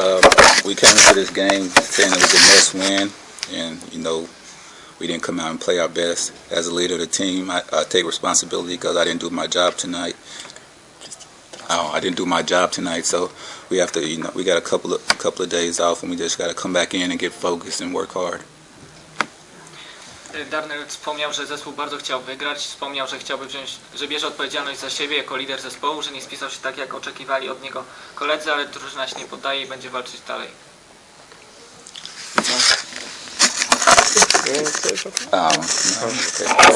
We came into this game saying it was a must win, and we didn't come out and play our best. As a leader of the team, I take responsibility because I didn't do my job tonight. I didn't do my job tonight, so we have to, we got a couple of days off, and we just got to come back in and get focused and work hard. Darnell wspomniał, że zespół bardzo chciał wygrać, wspomniał, że chciałby że bierze odpowiedzialność za siebie jako lider zespołu, że nie spisał się tak, jak oczekiwali od niego koledzy, ale drużyna się nie poddaje i będzie walczyć dalej. No, okay.